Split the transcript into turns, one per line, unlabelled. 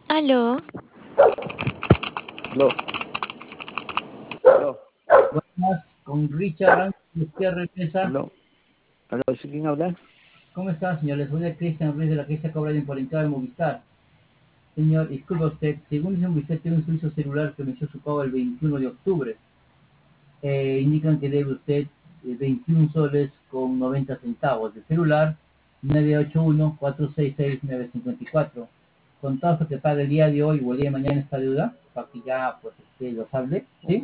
Aló,
Aló, aló,
Buenas, con Richard Ángeles Gutiérrez Mesa.
aló, aló, ¿sí quién habla?
¿Cómo está, señor? Les voy a Cristian Ruiz de la Agencia Cobra de Impolintado de Movistar. Señor, disculpe usted, según dicen que usted tiene un servicio celular que venció su pago el 21 de octubre. Indican que debe usted 21 soles con 90 centavos de celular 981-466-954. Contado que pague el día de hoy o el día de mañana esta deuda, para que ya pues lo salve, ¿sí?